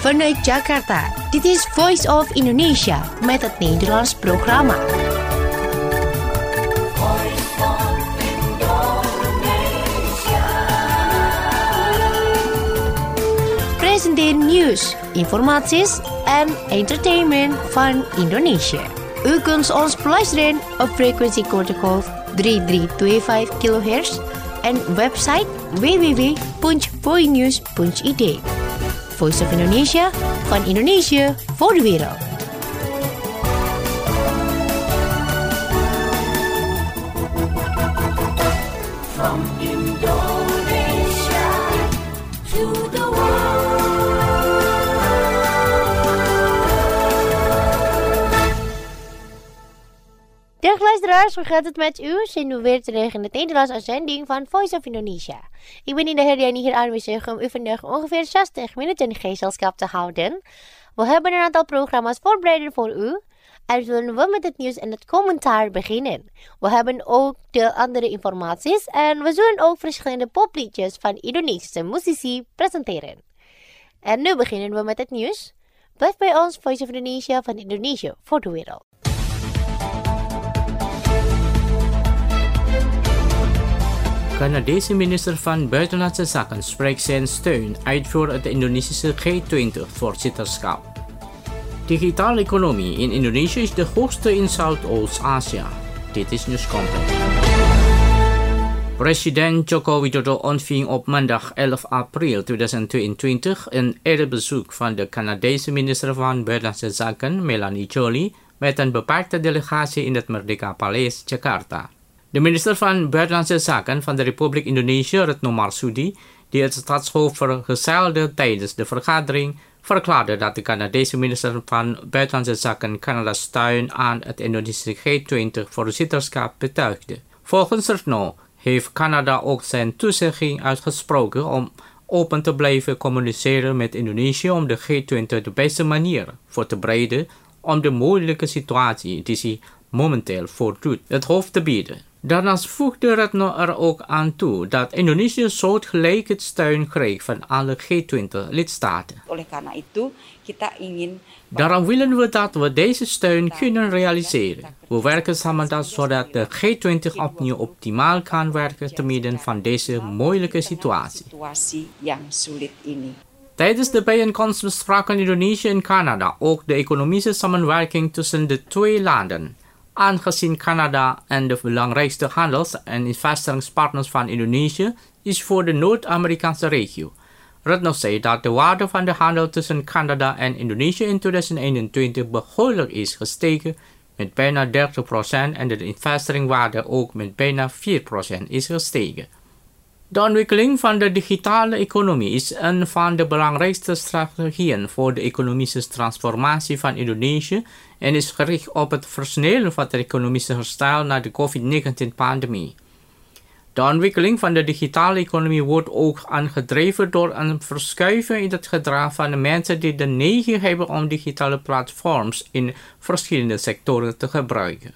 Vanuit Jakarta, dit is Voice of Indonesia met het Nederlands programma. Presenteer nieuws, informaties en entertainment van Indonesia. U kunt ons beluisteren op frequentie kortgolf 3325 kHz en website www.voinews.id. Voice of Indonesia, van Indonesië voor de wereld. From Indonesia to the world. Dag luisteraars, hoe gaat het met u? Zijn we weer terug in de Nederlandse uitzending van Voice of Indonesia. Ik ben Indah Herdiani hier aanwezig om u vandaag ongeveer 60 minuten gezelschap te houden. We hebben een aantal programma's voorbereid voor u. En zullen we met het nieuws en het commentaar beginnen. We hebben ook de andere informaties en we zullen ook verschillende popliedjes van Indonesische muzici presenteren. En nu beginnen we met het nieuws. Blijf bij ons, Voice of Indonesia, van Indonesië voor de wereld. Canadese minister van Buitenlandse Zaken spreekt zijn steun uit voor het Indonesische G20-voorzitterschap. Digitale economie in Indonesië is de hoogste in Zuidoost-Azië. Dit is Nieuws Complex. President Joko Widodo ontving op maandag 11 april 2022 een erebezoek van de Canadese minister van Buitenlandse Zaken Melanie Joly met een beperkte delegatie in het Merdeka Paleis, Jakarta. De minister van Buitenlandse Zaken van de Republiek Indonesië, Retno Marsudi, die het staatshoofd vergezelde tijdens de vergadering, verklaarde dat de Canadese minister van Buitenlandse Zaken Canada's steun aan het Indonesische G20-voorzitterschap betuigde. Volgens Retno heeft Canada ook zijn toezegging uitgesproken om open te blijven communiceren met Indonesië om de G20 de beste manier voor te bereiden om de moeilijke situatie die zich momenteel voordoet het hoofd te bieden. Daarnaast voegde Retno er ook aan toe dat Indonesië soortgelijke steun kreeg van alle G20-lidstaten. Daarom willen we dat we deze steun kunnen realiseren. We werken samen zodat de G20 opnieuw optimaal kan werken te midden van deze moeilijke situatie. Tijdens de bijeenkomst bespraken Indonesië en Canada ook de economische samenwerking tussen de twee landen. Aangezien Canada en de belangrijkste handels- en investeringspartners van Indonesië is voor de Noord-Amerikaanse regio. Retno zei dat de waarde van de handel tussen Canada en Indonesië in 2021 behoorlijk is gestegen met bijna 30% en de investeringswaarde ook met bijna 4% is gestegen. De ontwikkeling van de digitale economie is een van de belangrijkste strategieën voor de economische transformatie van Indonesië en is gericht op het versnellen van het economische herstel na de COVID-19-pandemie. De ontwikkeling van de digitale economie wordt ook aangedreven door een verschuiving in het gedrag van de mensen die de neiging hebben om digitale platforms in verschillende sectoren te gebruiken.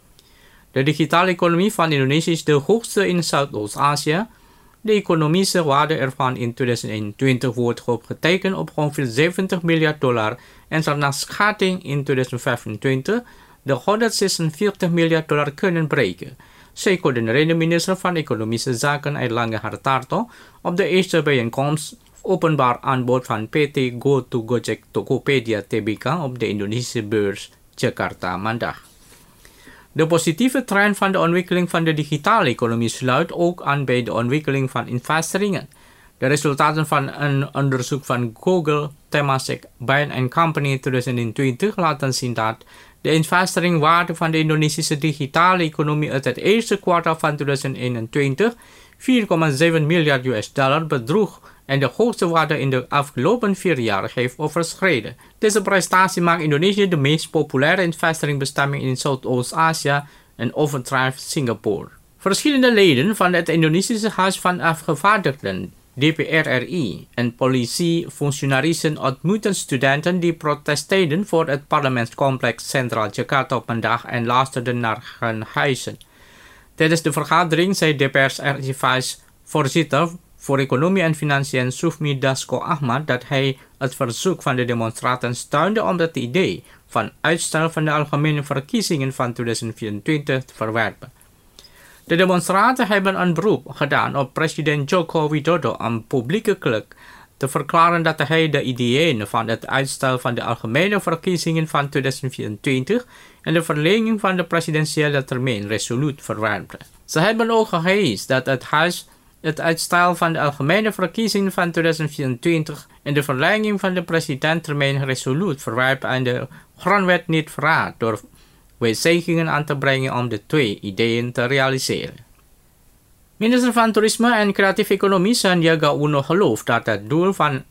De digitale economie van Indonesië is de hoogste in Zuidoost-Azië. De economische waarde ervan in 2021 wordt opgetekend op ongeveer $70 miljard en zal naar schatting in 2025 de $146 miljard kunnen bereiken, zei coördinerende minister van Economische Zaken Airlangga Hartarto op de eerste bijeenkomst openbaar aanbod van PT Go to Gojek Tokopedia Tbk op de Indonesische beurs Jakarta maandag. De positieve trend van de ontwikkeling van de digitale economie sluit ook aan bij de ontwikkeling van investeringen. De resultaten van een onderzoek van Google, Temasek, Bain & Company in 2020 laten zien dat de investeringswaarde van de Indonesische digitale economie uit het eerste kwartaal van 2021 $4,7 miljard bedroeg en de hoogste waarde in de afgelopen 4 jaar heeft overschreden. Deze prestatie maakt Indonesië de meest populaire investeringsbestemming in Zuidoost-Azië en overtreft Singapore. Verschillende leden van het Indonesische Huis van Afgevaardigden, DPR-RI, en politiefunctionarissen ontmoeten studenten die protesteerden voor het parlementscomplex Centraal Jakarta op maandag en luisterden naar hun huizen. Tijdens de vergadering zei DPR-RI-voorzitter voor Economie en Financiën Sufmi Dasko Ahmad dat hij het verzoek van de demonstranten steunde om het idee van uitstel van de algemene verkiezingen van 2024 te verwerpen. De demonstranten hebben een beroep gedaan op president Joko Widodo om publiekelijk te verklaren dat hij de ideeën van het uitstel van de algemene verkiezingen van 2024 en de verlenging van de presidentiële termijn resoluut verwerpt. Ze hebben ook geëist dat het huis het uitstel van de algemene verkiezingen van 2024 en de verlenging van de presidenttermijn resoluut verwerpt en de grondwet niet verraadt door wijzigingen aan te brengen om de twee ideeën te realiseren. Minister van Toerisme en Creatieve Economie Sandiaga Uno gelooft dat het doel van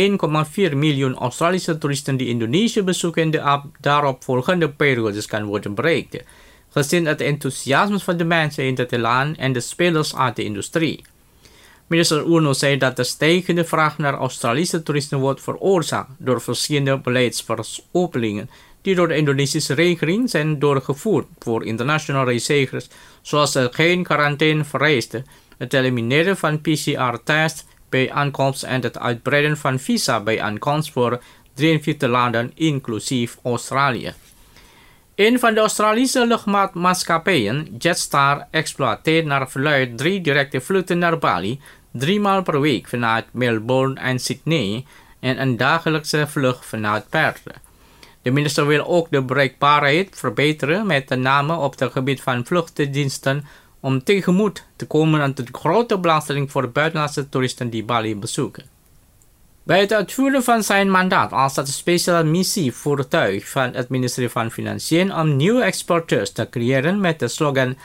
1,4 miljoen Australische toeristen die Indonesië bezoeken in de daaropvolgende periodes kan worden bereikt, gezien het enthousiasme van de mensen in het land en de spelers uit de industrie. Minister Uno zei dat de stijgende vraag naar Australische toeristen wordt veroorzaakt door verschillende beleidsveropeningen die door de Indonesische regering zijn doorgevoerd voor internationale reizigers, zoals het geen quarantainevereisten, het elimineren van PCR-tests bij aankomst en het uitbreiden van visa bij aankomst voor 43 landen, inclusief Australië. Een van de Australische luchtmaatmaatschappijen, Jetstar, exploiteert naar verluidt 3 directe vluchten naar Bali, 3 maal per week vanuit Melbourne en Sydney en een dagelijkse vlucht vanuit Perth. De minister wil ook de bereikbaarheid verbeteren, met name op het gebied van vluchtdiensten, om tegemoet te komen aan de grote belangstelling voor buitenlandse toeristen die Bali bezoeken. Bij het uitvoeren van zijn mandaat als het speciale missievoertuig van het ministerie van Financiën om nieuwe exporteurs te creëren met de slogan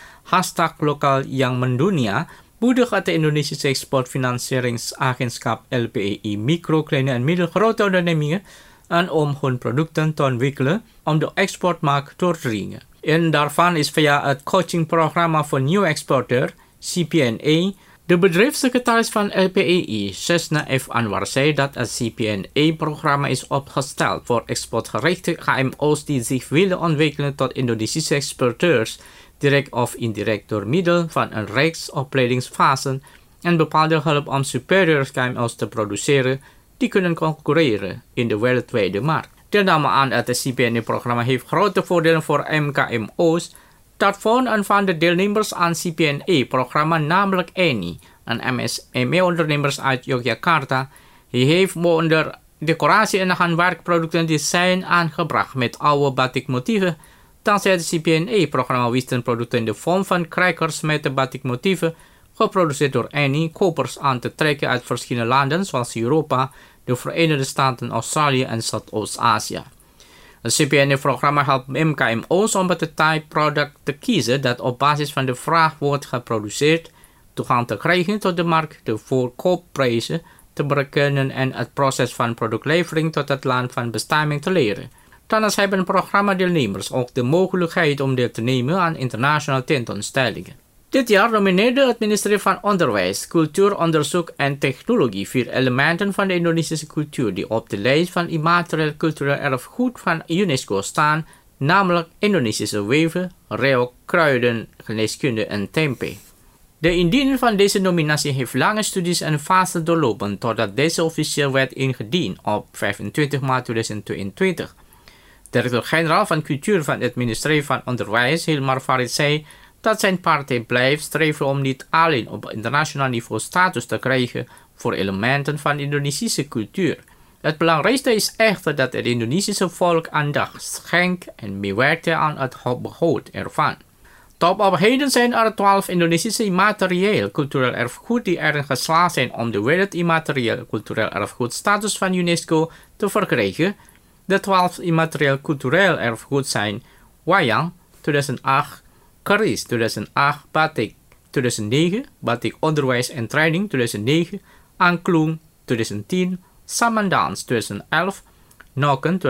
#Lokal yang Mendunia, moedigt het Indonesische Exportfinancieringsagentschap LPEI micro, kleine en middelgrote ondernemingen aan om hun producten te ontwikkelen om de exportmarkt door te dringen. En daarvan is via het coachingprogramma voor nieuwe exporteur, CPNA. De bedrijfssecretaris van LPEI, Sesna F. Anwar, zei dat het CPNA-programma is opgesteld voor exportgerichte KMO's die zich willen ontwikkelen tot Indonesische exporteurs, direct of indirect door middel van een reeks opleidingsfasen en bepaalde hulp om superieur KMO's te produceren die kunnen concurreren in de wereldwijde markt. Deelname aan het CPNA-programma heeft grote voordelen voor MKMO's. Dat vond een van de deelnemers aan het CPNA-programma, namelijk Annie, een MSME-ondernemer uit Yogyakarta. Hij heeft onder decoratie- en handwerkproducten die zijn aangebracht met oude batikmotieven. Dankzij het CPNA-programma wisten producten in de vorm van crackers met de batikmotieven, geproduceerd door Annie, kopers aan te trekken uit verschillende landen zoals Europa, de Verenigde Staten, Australië en Zuidoost-Azië. Het CPNA-programma helpt MKMO's om het type product te kiezen dat op basis van de vraag wordt geproduceerd, toegang te krijgen tot de markt, de voorkoopprijzen te berekenen en het proces van productlevering tot het land van bestemming te leren. Daarnaast hebben programmadeelnemers ook de mogelijkheid om deel te nemen aan internationale tentoonstellingen. Dit jaar nomineerde het ministerie van Onderwijs, Cultuur, Onderzoek en Technologie 4 elementen van de Indonesische cultuur die op de lijst van immaterieel cultureel erfgoed van UNESCO staan, namelijk Indonesische weven, reuk, kruiden, geneeskunde en tempe. De indiener van deze nominatie heeft lange studies en fasen doorlopen totdat deze officieel werd ingediend op 25 maart 2022. Directeur-generaal van Cultuur van het ministerie van Onderwijs, Hilmar Farid, zei dat zijn partij blijft streven om niet alleen op internationaal niveau status te krijgen voor elementen van Indonesische cultuur. Het belangrijkste is echter dat het Indonesische volk aandacht schenkt en meewerkt aan het behoud ervan. Tot op heden zijn er 12 Indonesische immaterieel cultureel erfgoed die erin geslaagd zijn om de wereldimmaterieel cultureel erfgoed status van UNESCO te verkrijgen. De 12 immaterieel cultureel erfgoed zijn wayang 2008, keris 2008, batik 2009, batik onderwijs en training 2009, angklung 2010, samandans 2011, noken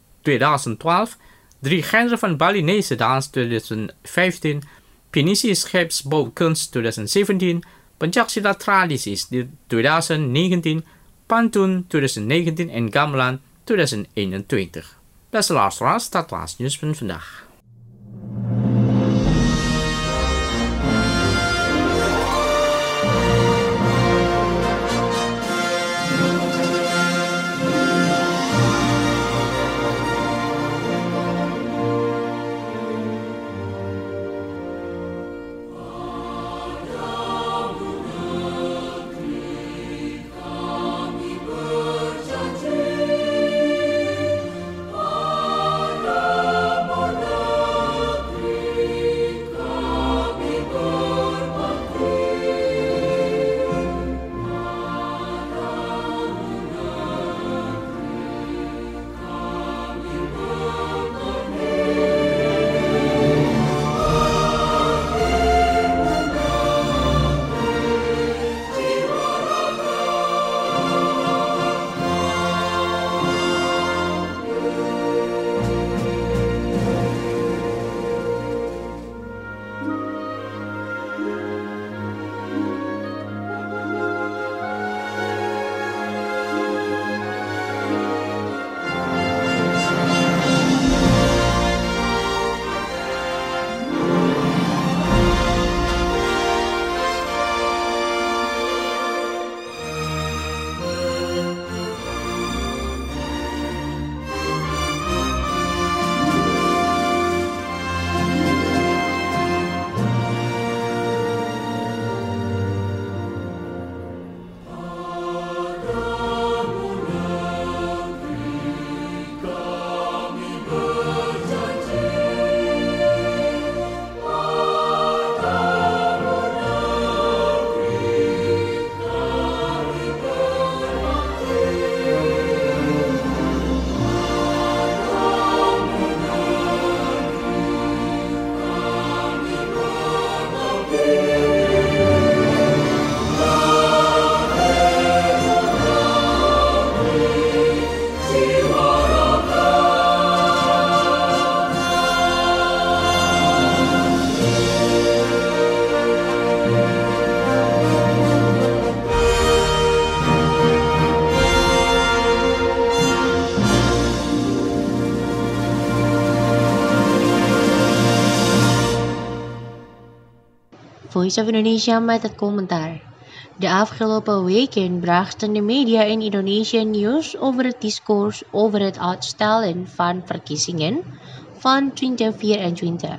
2012, 3 genres van Balinese dans 2015, Pinisi scheepsbouwkunst 2017, Pencaksilat tradities 2019, Pantun 2019 en Gamelan 2021. Beste luisteraars, dat was het nieuws van vandaag. Voice of Indonesia met het commentaar. De afgelopen weken brachten de media in Indonesië nieuws over het discours over het uitstellen van verkiezingen van 2024.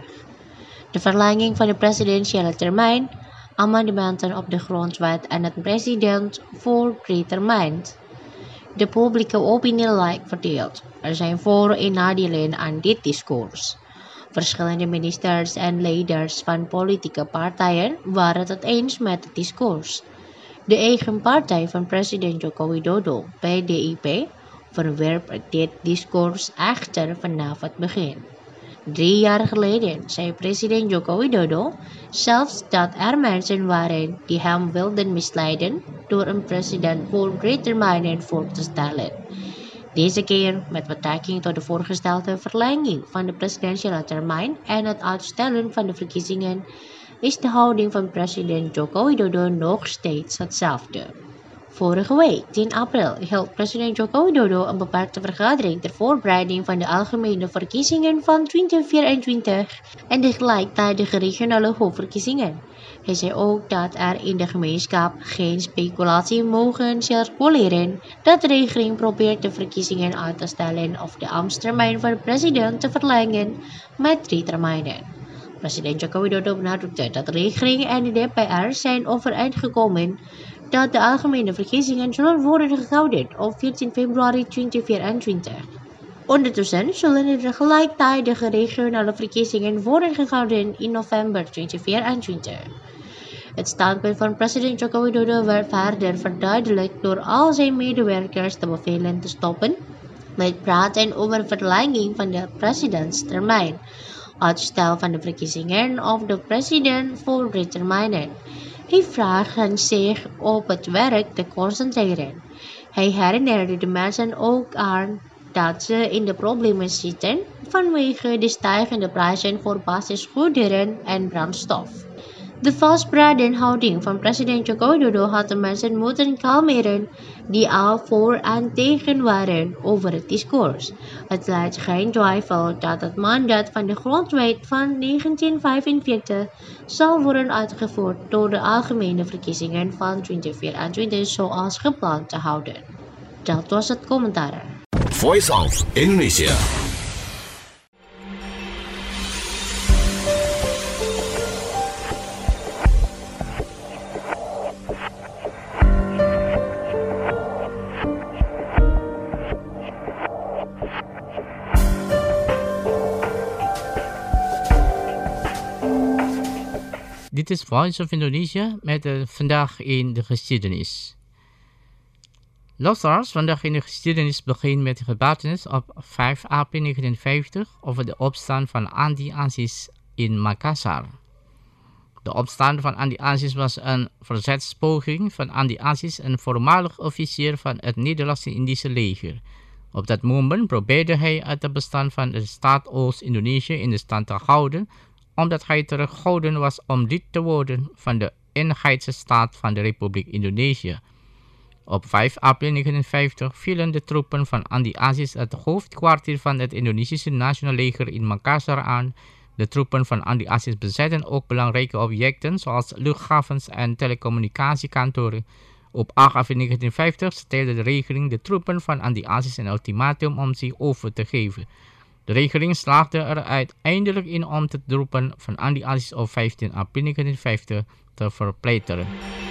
De verlenging van de presidentiële termijn, amendementen op de grondwet en het president voor 3 termijn. De publieke opinie lijkt verdeeld. Er zijn voor- en nadelen aan dit discours. Verschillende ministers en leiders van politieke partijen waren het eens met het discours. De eigen partij van president Joko Widodo, PDIP, verwerp dit discours echter vanaf het begin. 3 jaar geleden zei president Joko Widodo zelfs dat er mensen waren die hem wilden misleiden door een president voor 3 termijnen voor te stellen. Deze keer met betrekking tot de voorgestelde verlenging van de presidentiële termijn en het uitstellen van de verkiezingen is de houding van president Joko Widodo nog steeds hetzelfde. Vorige week, 10 april, hield president Joko Widodo een beperkte vergadering ter voorbereiding van de algemene verkiezingen van 2024 en de gelijktijdige regionale hoofdverkiezingen. Hij zei ook dat er in de gemeenschap geen speculatie mogen circuleren dat de regering probeert de verkiezingen uit te stellen of de ambtstermijn van de president te verlengen met 3 termijnen. President Joko Widodo benadrukte dat de regering en de DPR zijn overeengekomen dat de algemene verkiezingen zullen worden gehouden op 14 februari 2024. Ondertussen zullen de gelijktijdige regionale verkiezingen worden gehouden in november 2024. Het standpunt van president Joko Widodo werd verder verduidelijkt door al zijn medewerkers te bevelen te stoppen met praten over verlenging van de presidentstermijn, uitstel van de verkiezingen of de president voor 3 termijnen. Hij vraagt zich op het werk te concentreren. Hij herinnerde de mensen ook aan dat ze in de problemen zitten vanwege de stijgende prijzen voor basisgoederen en brandstof. De vastberaden houding van president Joko Widodo had de mensen moeten kalmeren die al voor en tegen waren over het discours. Het leidt geen twijfel dat het mandaat van de grondwet van 1945 zal worden uitgevoerd door de algemene verkiezingen van 2024 zoals gepland te houden. Dat was het commentaar. Voice of Indonesia. Dit is Voice of Indonesia met vandaag in de geschiedenis. Luisteraars, vandaag in de geschiedenis begint met de gebeurtenis op 5 april 1950 over de opstand van Andi Aziz in Makassar. De opstand van Andi Aziz was een verzetspoging van Andi Aziz, een voormalig officier van het Nederlands-Indische leger. Op dat moment probeerde hij het bestand van de staat Oost-Indonesië in de stand te houden, omdat hij teruggehouden was om lid te worden van de eenheidsstaat van de Republiek Indonesië. Op 5 april 1950 vielen de troepen van Andi Aziz het hoofdkwartier van het Indonesische Nationale Leger in Makassar aan. De troepen van Andi Aziz bezetten ook belangrijke objecten zoals luchthavens en telecommunicatiekantoren. Op 8 april 1950 stelde de regering de troepen van Andi Aziz een ultimatum om zich over te geven. De regering slaagde er uiteindelijk in om de troepen van Andi Aziz op 15 april 1950 te verpletteren.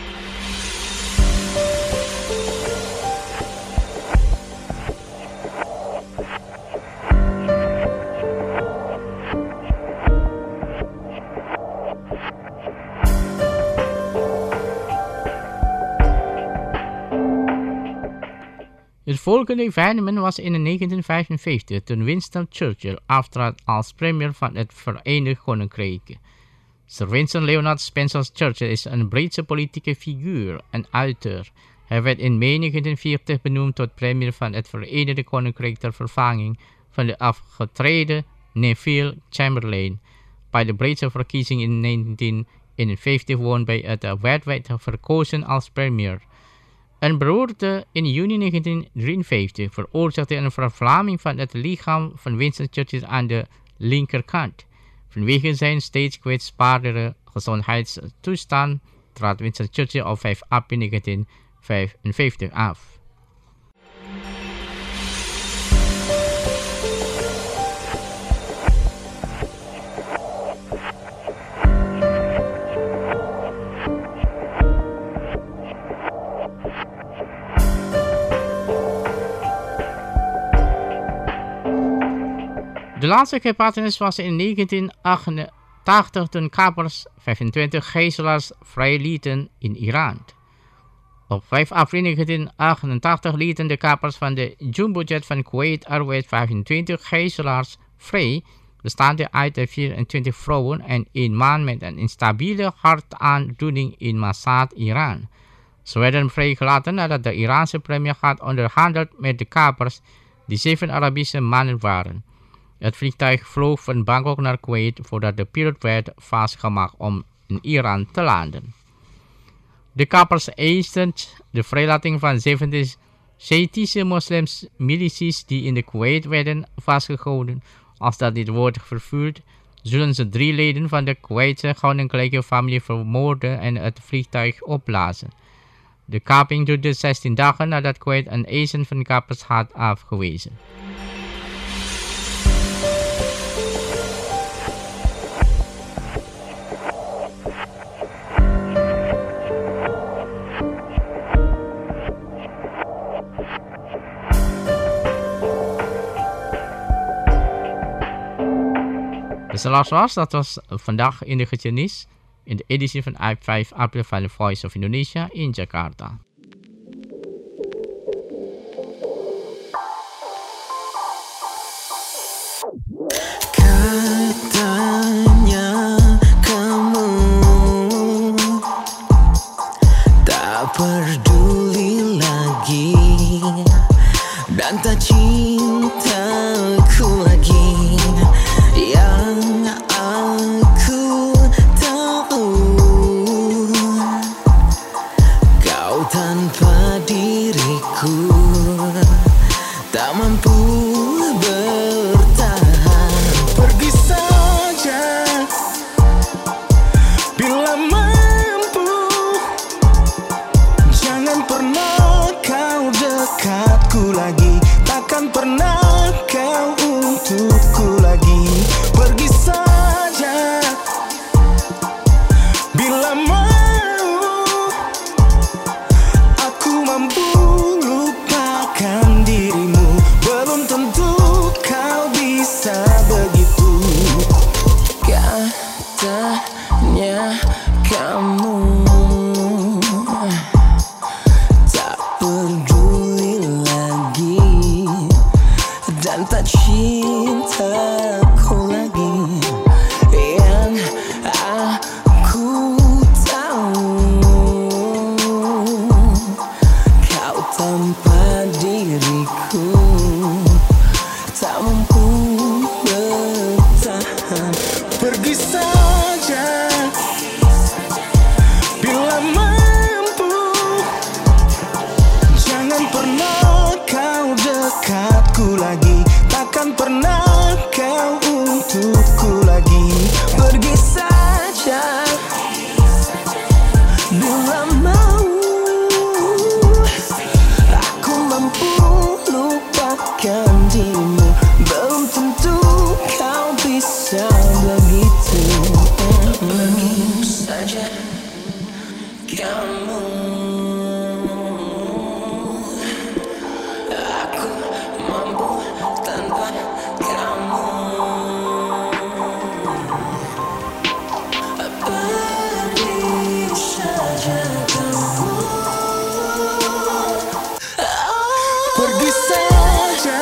Het volgende evenement was in 1955 toen Winston Churchill aftrad als premier van het Verenigd Koninkrijk. Sir Winston Leonard Spencer Churchill is een Britse politieke figuur en auteur. Hij werd in mei 1940 benoemd tot premier van het Verenigd Koninkrijk ter vervanging van de afgetreden Neville Chamberlain. Bij de Britse verkiezing in 1951 won bij werd verkozen als premier. Een beroerte in juni 1953 veroorzaakte een vervlaming van het lichaam van Winston Churchill aan de linkerkant. Vanwege zijn steeds kwetsbaardere gezondheidstoestand trad Winston Churchill op 5 april 1955 af. De laatste gebeurtenis was in 1988 toen kapers 25 gijzelaars vrijlieten in Iran. Op 5 april 1988 lieten de kapers van de jumbojet van Kuwait Airways 25 gijzelaars vrij, bestaande uit de 24 vrouwen en 1 man met een instabiele hartaandoening in Mashhad, Iran. Ze werden vrijgelaten nadat de Iraanse premier had onderhandeld met de kapers, die 7 Arabische mannen waren. Het vliegtuig vloog van Bangkok naar Kuwait voordat de piloot werd vastgemaakt om in Iran te landen. De kapers eisten de vrijlating van 17 Sjiitische moslims-milities die in de Kuwait werden vastgehouden. Als dat niet wordt vervuurd, zullen ze 3 leden van de Kuwaitse koninklijke familie vermoorden en het vliegtuig opblazen. De kaping duurde 16 dagen nadat Kuwait een eisen van kapers had afgewezen. Dus dat was vandaag in de geschiedenis in de editie van 5 april van de Voice of Indonesia in Jakarta. Katanya kamu tak peduli lagi dan tak cintaku lagi. Yang aku tahu, kau tanpa diriku tak mampu bertahan. Pergi saja bila mampu, jangan pernah kau dekatku lagi, takkan pernah kau untukku lagi. Pergi saja bila mau, aku mampu lupakan dirimu. Belum tentu kau bisa begitu. Katanya kamu tak peduli lagi dan tak cintaku lagi. Yang aku tahu, kau tanpa diriku tak mampu bertahan. Pergi saja bila mampu, jangan pernah kau dekatku lagi, takkan pernah kau untukku lagi. Pergi saja bila mau, aku mampu lupakan dirimu. Belum tentu kau bisa begitu. Pergi saja kamu, aku mampu tanpa kamu. Pergi saja kamu, pergi saja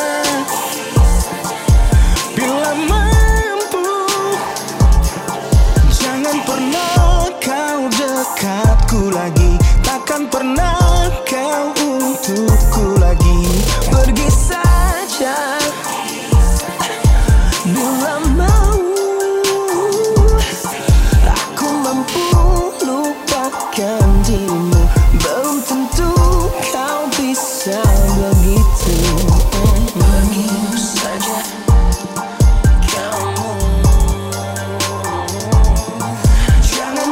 bila mampu, jangan pernah kau dekatku lagi, takkan pernah kau untukku lagi. Pergi saja bila mau, aku mampu lupakan dirimu. Belum tentu kau bisa begitu. Pergi saja kamu, jangan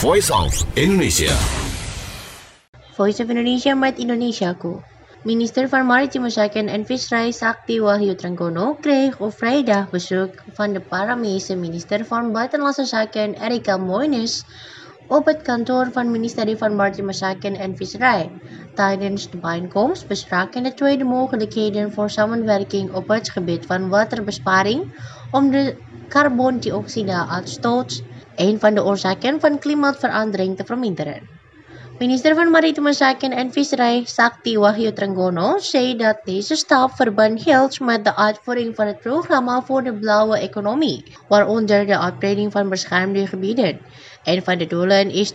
Voice of Indonesia. Voice of Indonesia met Indonesiaku. Minister van Maritime Zaken en Visserij Sakti Wahyu Trenggono kreeg op vrijdag bezoek van de Paramese minister van Buitenlandse Zaken Erika Moines op het kantoor van het ministerie van Maritime Zaken en Visserij. Tijdens de bijeenkomst bespraken de twee de mogelijkheden voor samenwerking op het gebied van waterbesparing om de carbondioxide-uitstoot, een van de oorzaken van klimaatverandering, te verminderen. Minister van Maritime Zaken en Visserij Sakti Wahyu Trenggono zei dat deze stap verband hield met de uitvoering van het programma voor de blauwe economie, waaronder de uitbreiding van beschermde gebieden. Een van de doelen is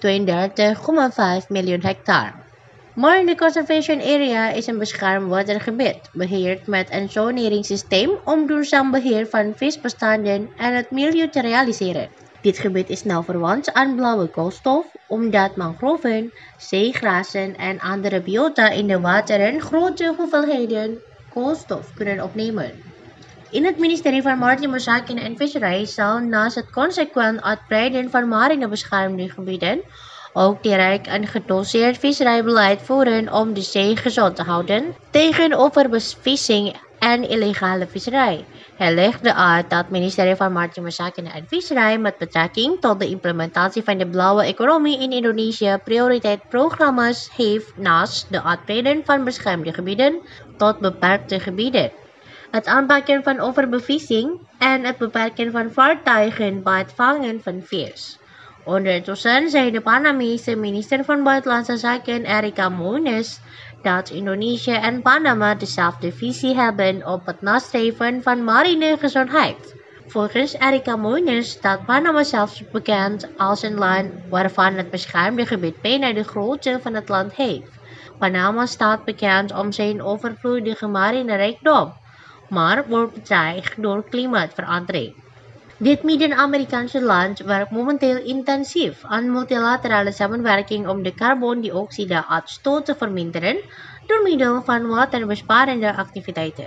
32,5 miljoen hectare. Marine Conservation Area is een beschermd watergebied, beheerd met een zoneringssysteem om duurzaam beheer van visbestanden en het milieu te realiseren. Dit gebied is nauw verwant aan blauwe koolstof, omdat mangroven, zeegrazen en andere biota in de wateren grote hoeveelheden koolstof kunnen opnemen. In het ministerie van Maritime Zaken en Visserij zal naast het consequent uitbreiden van marine beschermde gebieden ook direct een gedoseerd visserijbeleid voeren om de zee gezond te houden tegen overbevissing en illegale visserij. Hij legde uit dat het ministerie van Maritime Zaken en Visserij met betrekking tot de implementatie van de blauwe economie in Indonesië prioriteitsprogramma's heeft naast de uitbreiding van beschermde gebieden tot beperkte gebieden, het aanpakken van overbevissing en het beperken van vaartuigen bij het vangen van vis. Ondertussen zei de Panamese minister van Buitenlandse Zaken Erika Moines dat Indonesië en Panama dezelfde visie hebben op het nastreven van marine gezondheid. Volgens Erika Moines staat Panama zelfs bekend als een land waarvan het beschermde gebied bijna de grootte van het land heeft. Panama staat bekend om zijn overvloedige marine rijkdom, maar wordt bedreigd door klimaatverandering. Dit Midden-Amerikaanse land werkt momenteel intensief aan multilaterale samenwerking om de carbondioxide-uitstoot te verminderen door middel van waterbesparende activiteiten.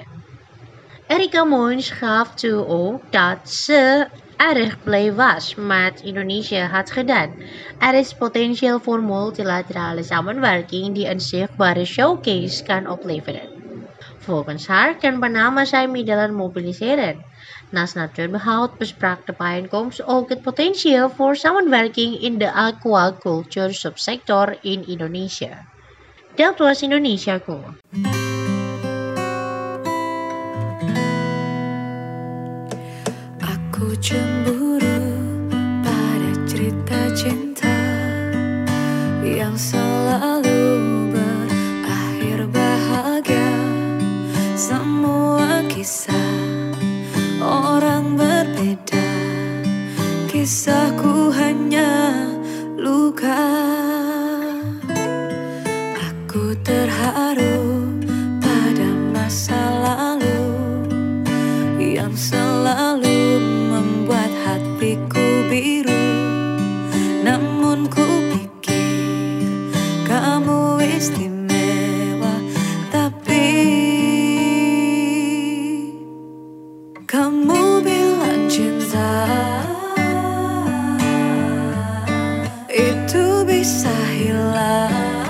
Erika Moines gaf toe ook dat ze erg blij was met Indonesië had gedaan. Er is potentieel voor multilaterale samenwerking die een zichtbare showcase kan opleveren. Volgens haar kan Panama zijn middelen mobiliseren. Naast natuurbehoud besprak de bijeenkomst ook het potentieel voor samenwerking in de aquaculture subsector in Indonesië. Dat was Indonesiaku. Aku cemburu pada cerita cinta yang selalu berakhir bahagia. Semua kisah orang berbeda, kisahku hanya luka. Aku terharu pada masa lalu yang selalu membuat hatiku biru. Namun ku pikir kamu istimewa, tapi kamu bilang cinta itu bisa hilang.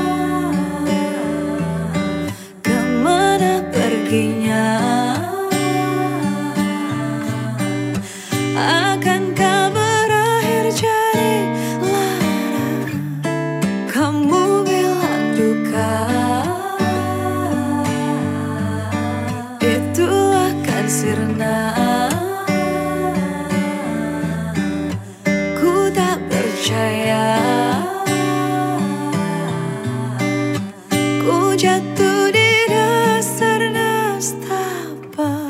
Kemana perginya? Akankah berakhir jadi lara? Kamu bilang duka itu akan sirna. Ku tak percaya. Ku jatuh di dasar nestapa.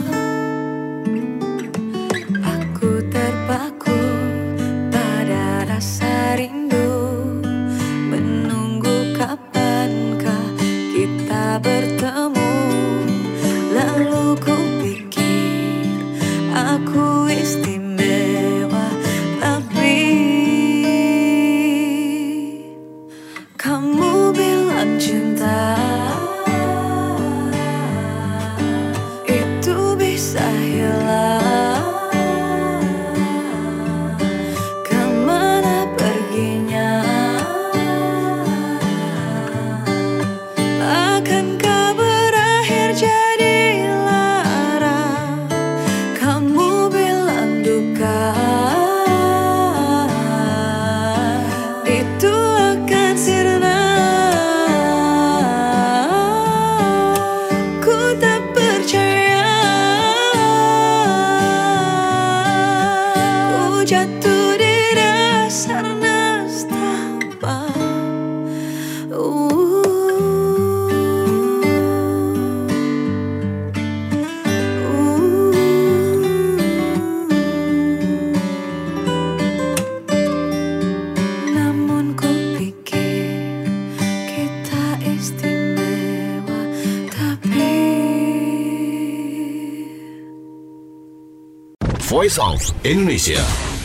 Aku terpaku pada rasa rindu, menunggu kapankah kita bertemu. Lalu ku pikir aku istimewa, tapi kamu bilang cinta itu bisa hilang. Kemana perginya? Voice of Indonesia.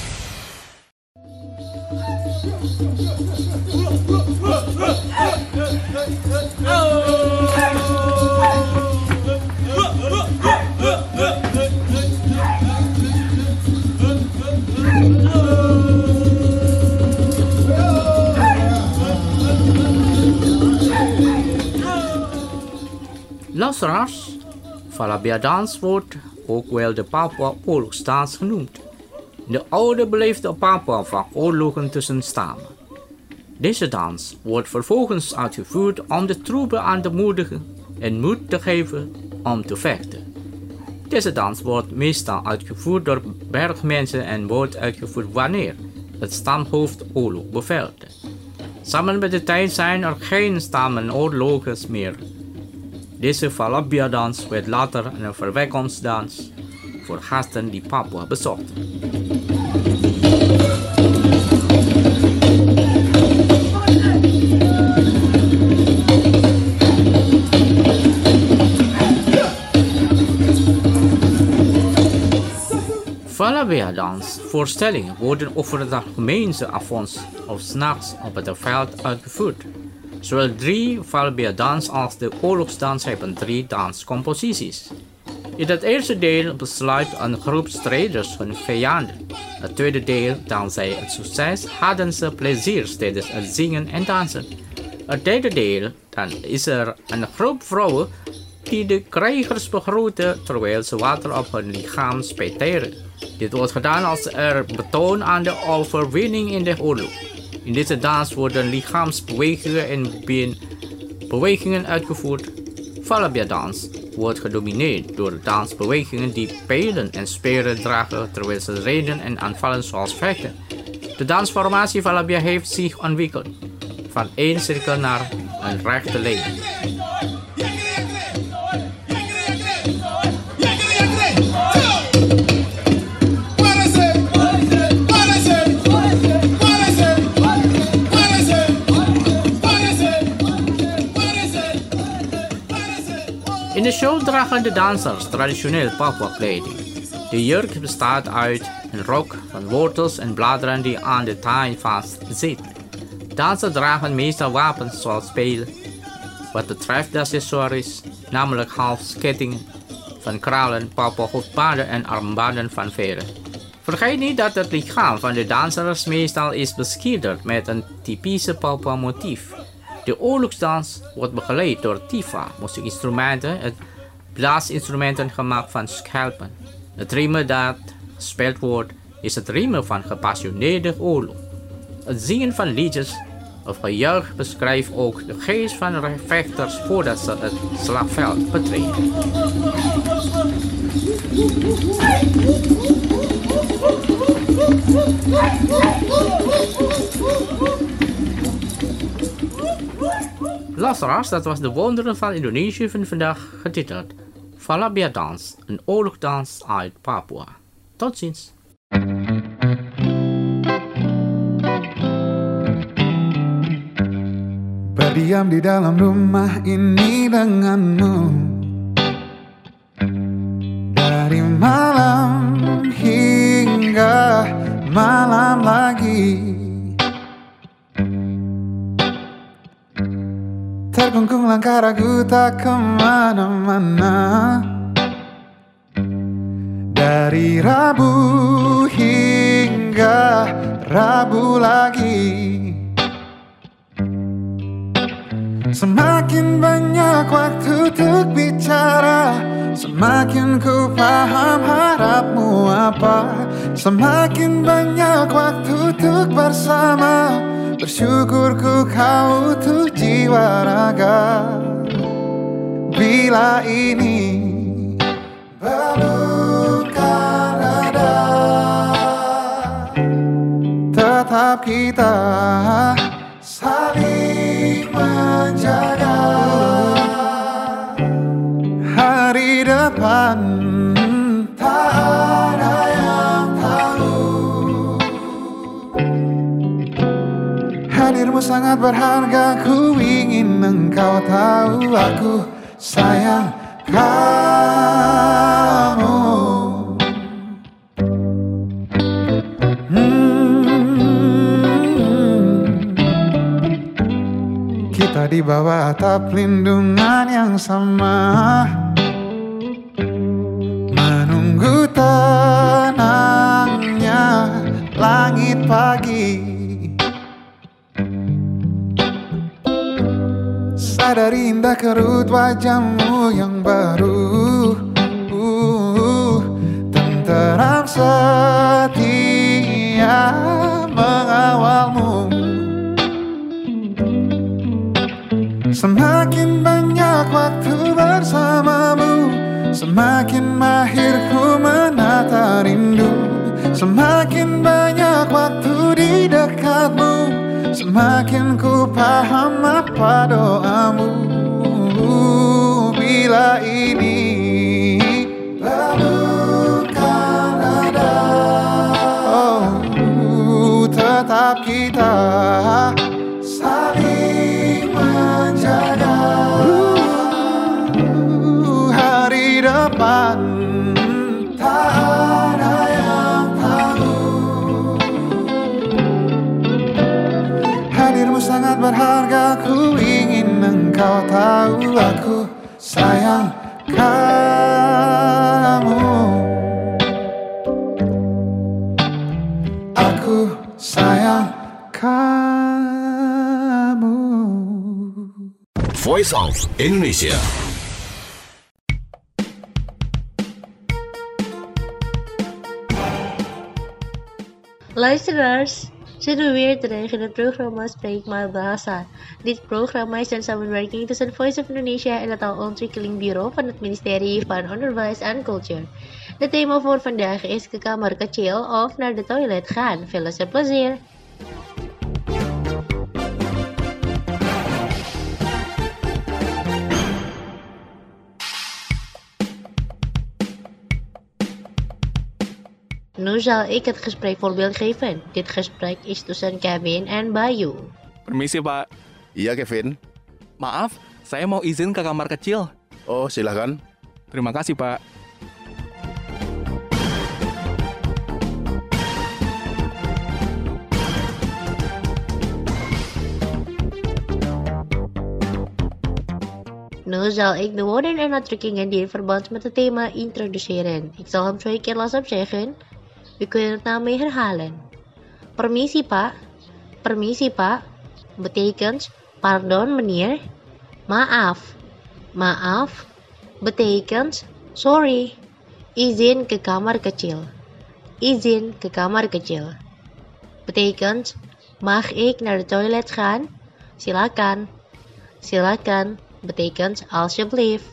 Luisteraars, Falabiadans wordt ook wel de Papua-oorlogsdans genoemd. De oude beleefde Papua van oorlogen tussen stammen. Deze dans wordt vervolgens uitgevoerd om de troepen aan te moedigen en moed te geven om te vechten. Deze dans wordt meestal uitgevoerd door bergmensen en wordt uitgevoerd wanneer het stamhoofd oorlog beveelt. Samen met de tijd zijn er geen stammenoorlogen meer. Deze Falabia-dans werd later een verwelkomstdans voor gasten die Papua bezochten. Falabia-dans voorstellingen worden over het algemeen avonds of 's nachts op het veld uitgevoerd. Zowel 3 Falabia-dans als de oorlogsdans hebben 3 danscomposities. In het eerste deel besluit een groep strijders hun vijanden. Het tweede deel, dankzij het succes, hadden ze plezier tijdens het zingen en dansen. Het derde deel, dan is er een groep vrouwen die de krijgers begroeten terwijl ze water op hun lichaam spijteren. Dit wordt gedaan als er betoon aan de overwinning in de oorlog. In deze dans worden lichaamsbewegingen en beenbewegingen uitgevoerd. Falabia-dans wordt gedomineerd door dansbewegingen die pijlen en speren dragen terwijl ze rennen en aanvallen zoals vechten. De dansformatie Falabia heeft zich ontwikkeld van één cirkel naar een rechte lijn. In de show dragen de dansers traditioneel Papua-kleding. De jurk bestaat uit een rok van wortels en bladeren die aan de taai vast zitten. Dansers dragen meestal wapens zoals spelen. Wat betreft de accessoires, namelijk halskettingen van kralen, Papua-hoofdbanden en armbanden van veren. Vergeet niet dat het lichaam van de dansers meestal is beschilderd met een typische Papua-motief. De oorlogsdans wordt begeleid door tifa, muziekinstrumenten en blaasinstrumenten gemaakt van schelpen. Het ritme dat gespeeld wordt is het ritme van gepassioneerde oorlog. Het zingen van liedjes of gejuich beschrijft ook de geest van de vechters voordat ze het slagveld betreden. Luisteraars, dat was de wonderen van Indonesië van vandaag, getiteld Falabia-dans, een oorlogsdans uit Papua. Tot ziens. Berdiam di dalam rumah ini denganmu dari malam hingga malam lagi. Terkungkung langkah ragu tak kemana-mana. Dari Rabu hingga Rabu lagi. Semakin banyak waktu untuk bicara, semakin ku paham harapmu apa. Semakin banyak waktu untuk bersama, bersyukurku kau tuh jiwa raga. Bila ini bukan ada, tetap kita saling menjaga. Hari depan tak ada yang tahu. Hadirmu sangat berharga, ku ingin engkau tahu. Aku sayang kamu. di bawah atap lindungan yang sama, menunggu tenangnya langit pagi. Sadari indah kerut wajahmu yang baru, tenteram setia mengawalmu. Semakin banyak waktu bersamamu, semakin mahir ku menata rindu. Semakin banyak waktu di dekatmu, semakin ku paham apa doamu. Bila ini bukan ada, oh, tetap kita saling menjaga. Hari depan tak ada yang tahu. Hadirmu sangat berharga, ku ingin engkau tahu. Aku sayang kamu, aku sayang kamu. Voice of Indonesia. Luisteraars, zijn we weer terug in het programma Spreek Maar Bahasa. Dit programma is een samenwerking tussen Voice of Indonesia en het Taalontwikkeling van het ministerie van Onderwijs en Cultuur. Het thema voor vandaag is ke kamar kecil of naar de toilet gaan. Veel plezier! Nu zal ik het gesprekvoorbeeld geven. Dit gesprek is tussen Kevin en Bayu. Permisi, Pak. Iya, Kevin. Maaf, saya mau izin ke kamar kecil. Oh, silakan. Terima kasih, Pak. Nu zal ik de woorden en uitdrukkingen die in verband met het thema introduceren. Ik zal hem 2 keer langzaam zeggen. U kunt het na mij herhalen. Permisi, Pak. Permisi, Pak. Betekent pardon, meneer. Maaf. Maaf. Betekent sorry. Izin ke kamar kecil. Izin ke kamar kecil. Betekent mag ik naar de toilet gaan? Silakan. Silakan. Betekent alsjeblieft.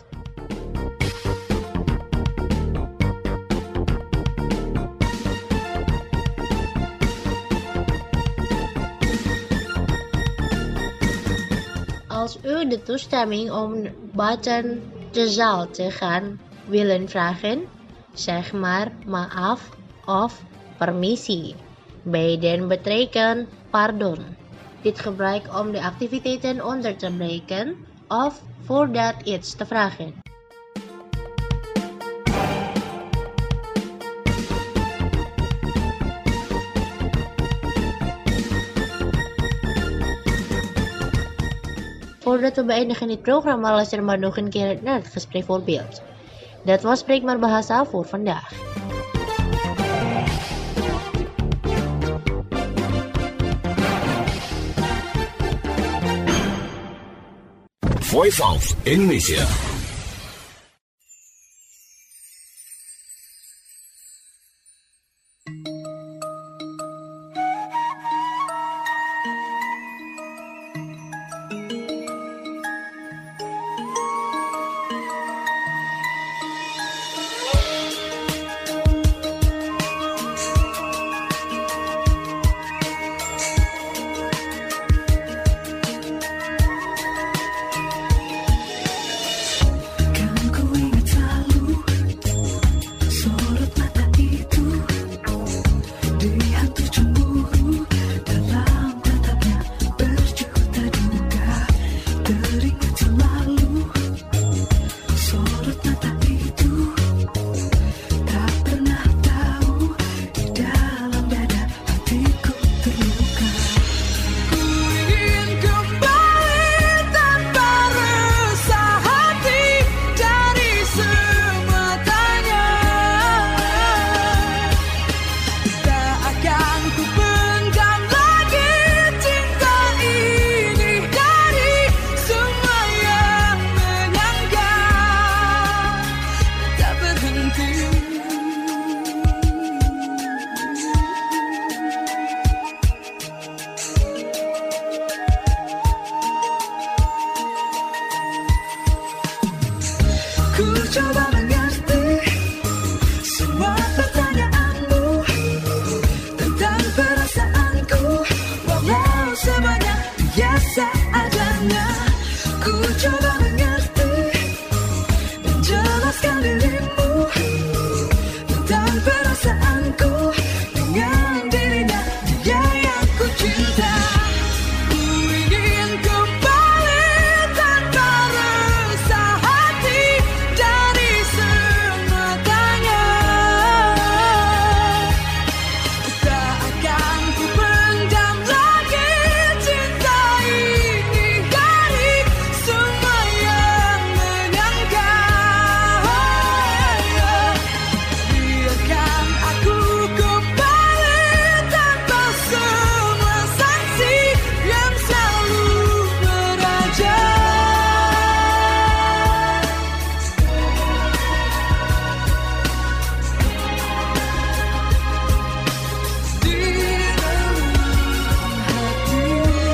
Als u de toestemming om buiten de zaal te gaan willen vragen, zeg maar maaf of permissie. Beiden betekenen pardon. Dit gebruik om de activiteiten onder te breken of voordat iets te vragen. Voordat we beëindigen dit programma, luister maar nog een keer naar het gesprekvoorbeeld. Dat was Spreek Maar Bahasa voor vandaag. Voice of Indonesia. coba mengerti semua pertanyaanmu tentang perasaanku, walau semuanya biasa adanya. Ku coba mengerti dan jelaskan dirimu tentang perasaanku dengan dirinya, dia yang ku cinta. Ku ingin kembali tanpa rasa hati dari semua tanya. Tak akan ku pendam lagi cinta ini dari semua yang menyangka. Biarkan aku kembali tanpa semua sanksi yang selalu meraja. Di dalam hati.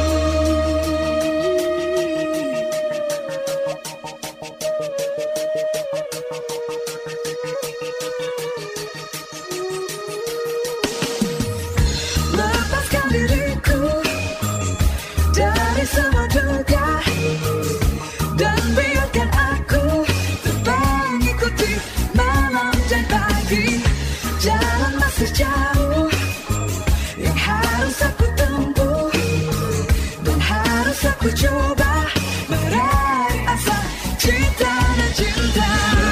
Lepaskan diriku dari semua duga dan biarkan aku terbang ikuti malam dan pagi. Jalan masih jauh yang harus aku tempuh dan harus aku coba meraih asa cinta dan cinta.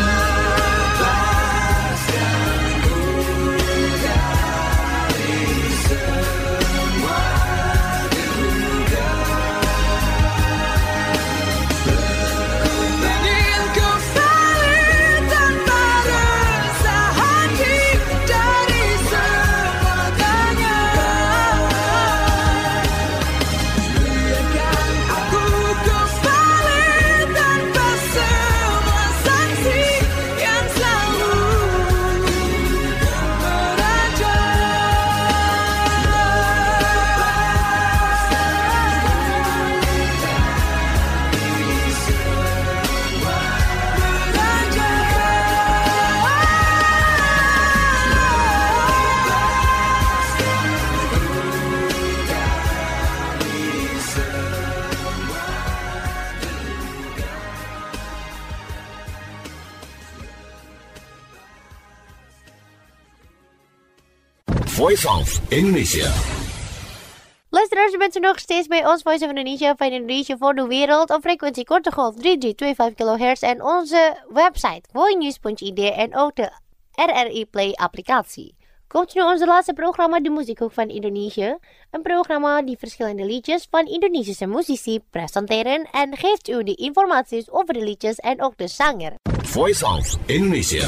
Ingin kembali tanpa rasa hati dari semua tanya. Biarkan aku kembali tanpa semua sanksi yang selalu meraja. Voice of Indonesia. Luisteraars, u bent er nog steeds bij ons Voice of Indonesia van Indonesia voor de wereld op frequentie korte golf 3325 kHz en onze website voinews.id en ook de RRI Play applicatie. Komt nu onze laatste programma, de Muziekhoek van Indonesië. Een programma die verschillende liedjes van Indonesische muzici presenteren en geeft u de informaties over de liedjes en ook de zanger. Voice of Indonesia.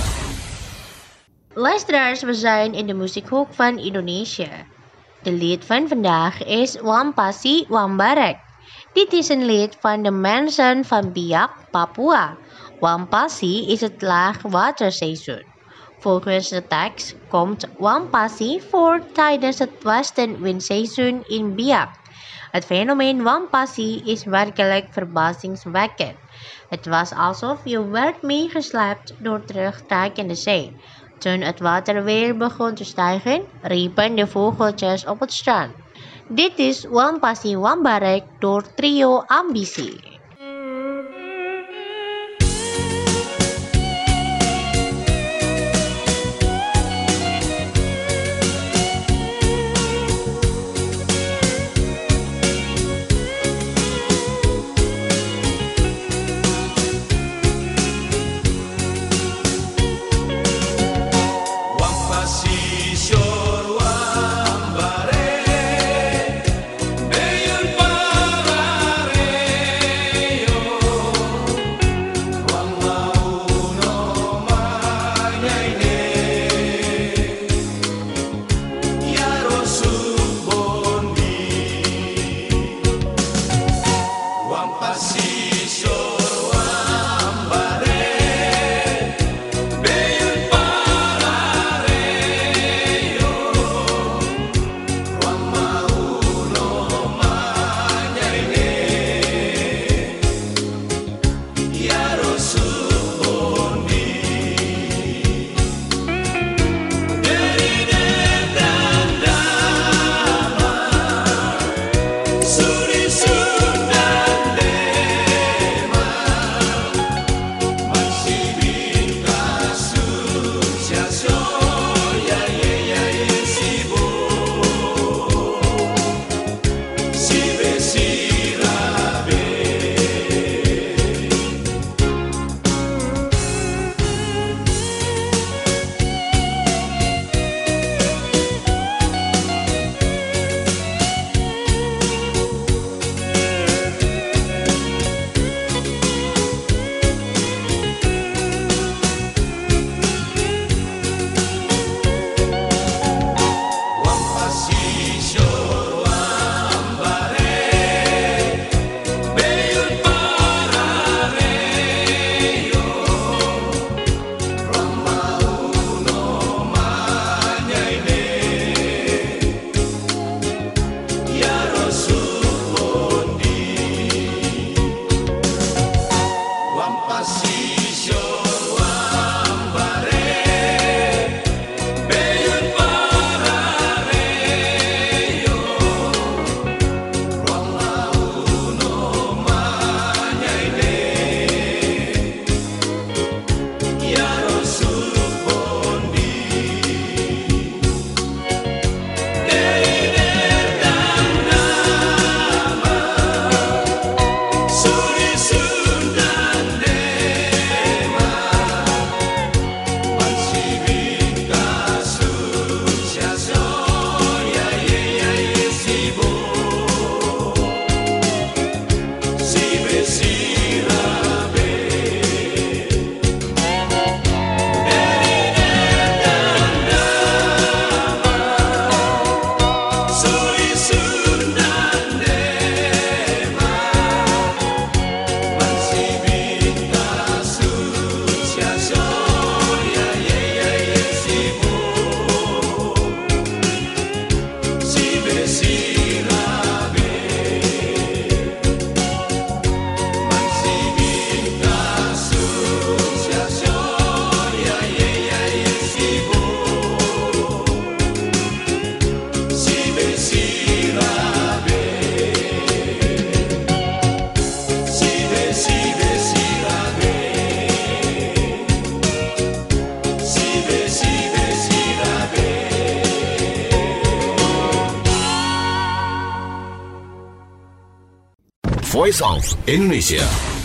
Luisteraars, we zijn in de Muziekhoek van Indonesië. De lied van vandaag is Wampasi Wambarek. Dit is een lied van de mensen van Biak, Papua. Wampasi is het laagwaterseizoen. Volgens de tekst komt Wampasi voor tijdens het westenwindseizoen in Biak. Het fenomeen Wampasi is werkelijk verbazingwekkend. Het was alsof je werd meegesleept door terugtrekkende zee. Toen het water weer begon te stijgen, riepen de vogeltjes op het strand. Dit is Wampasi Wambarek door trio Ambisi. Rasul Bondi Voice of Indonesia.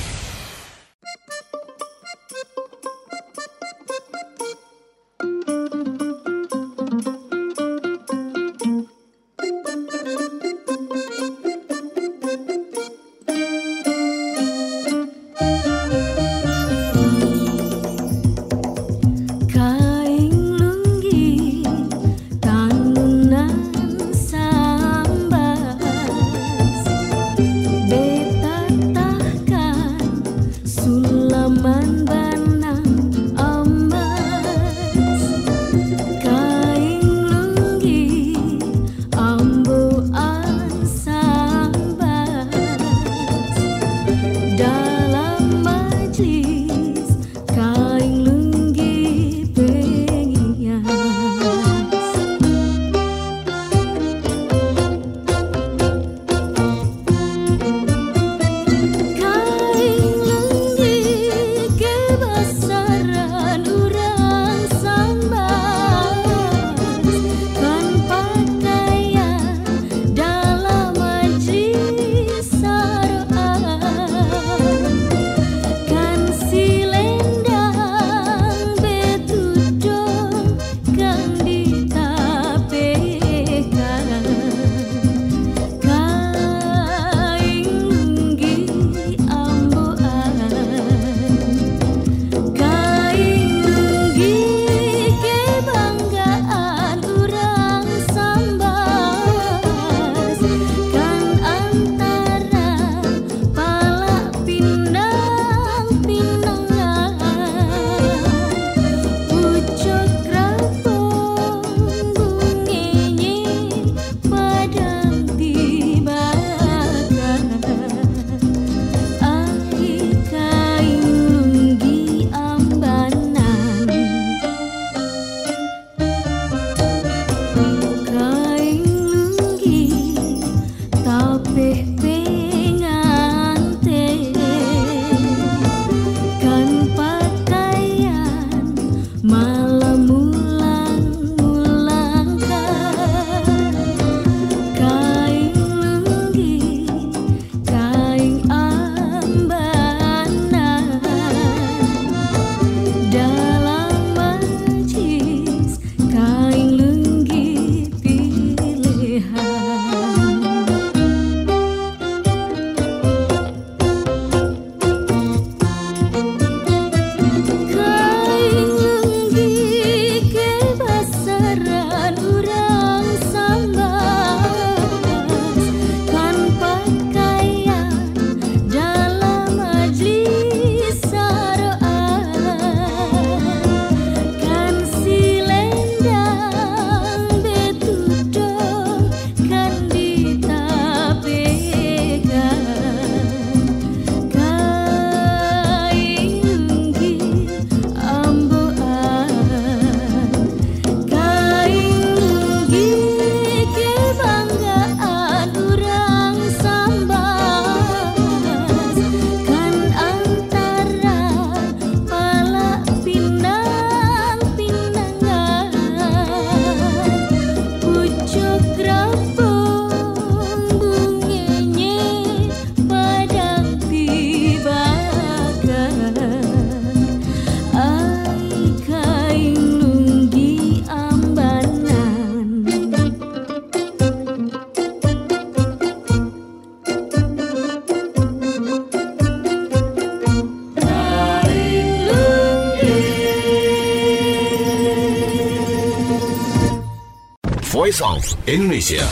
Voice of Indonesia.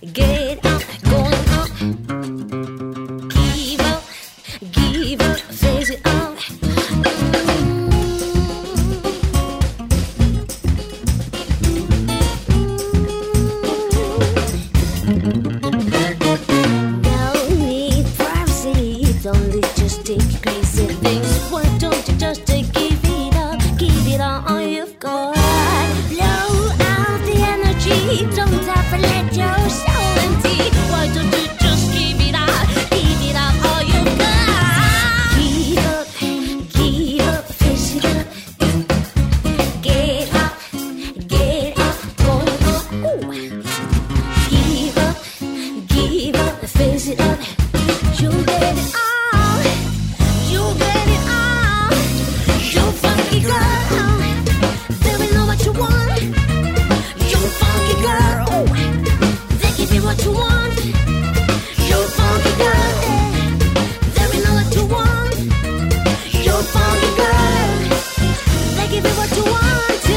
Give up, just to give it all you've got. Blow out the energy, don't ever let your soul empty. Why don't you just give it up all you've got? Give up, face it up. Get up, go up. Ooh. Give up, face it up. You get it all, you get it all. You funky girl, baby, know what you want. You funky girl, ooh. They give you what you want. You funky girl, baby, know what you want. You funky girl, they give you what you want to.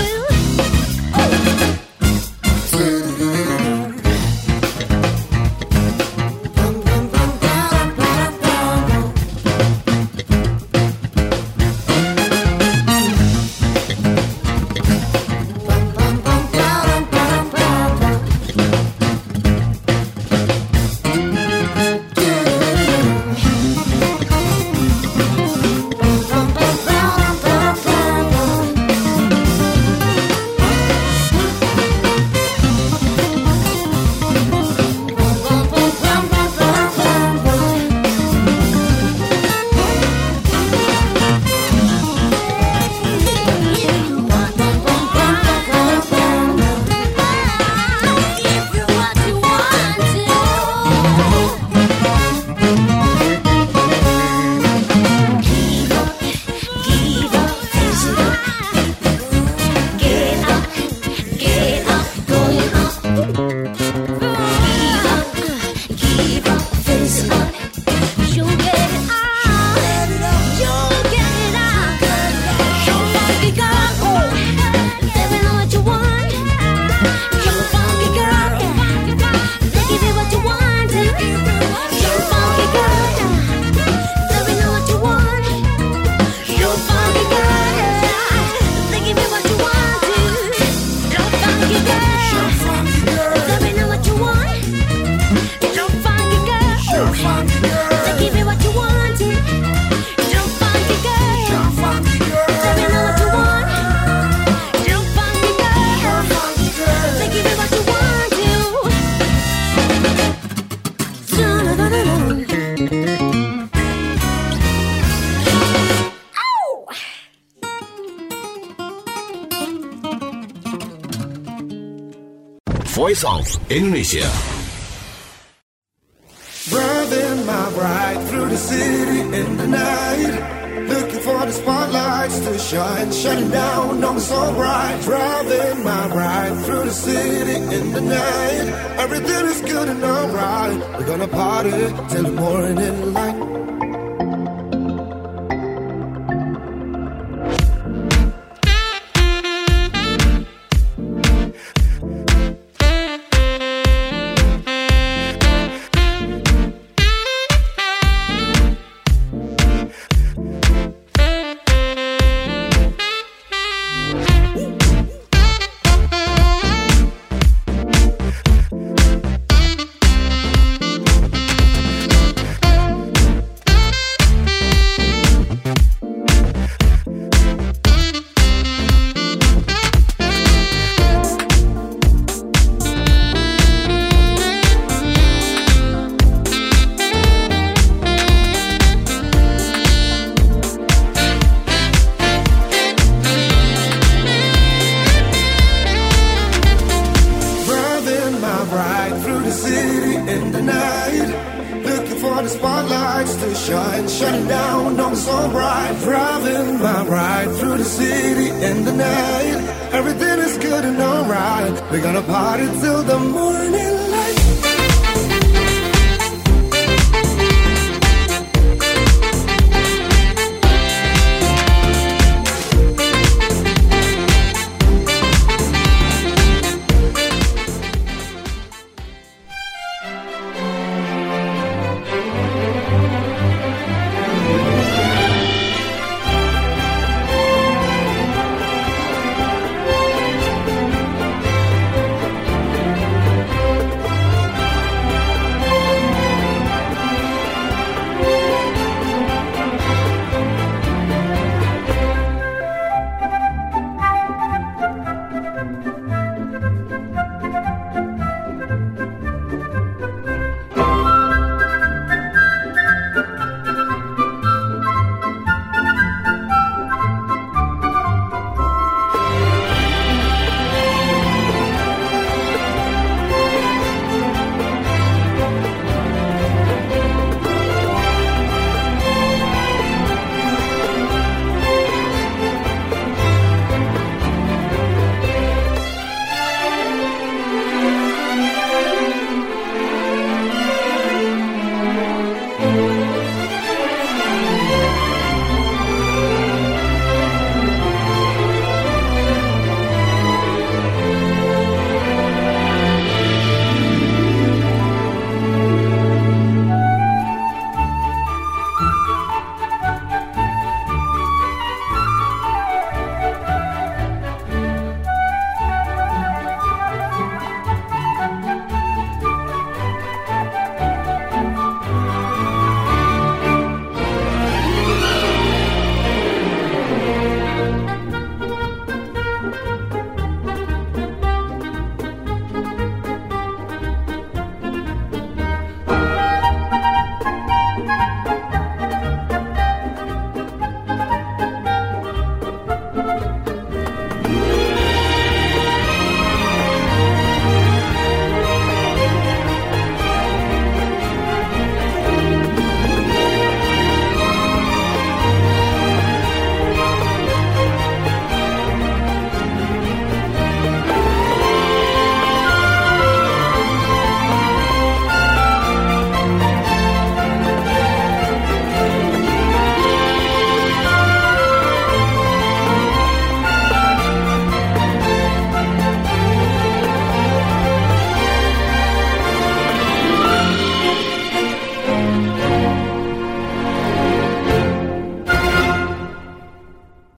Voice of Indonesia. Driving my ride through the city in the night, looking for the spotlights to shine, shining down on the so bright. Driving my ride through the city in the night, everything is good and alright. We're gonna party till the morning light. Shining down on the so bright, driving my ride through the city in the night. Everything is good and alright. We're gonna party till the morning light.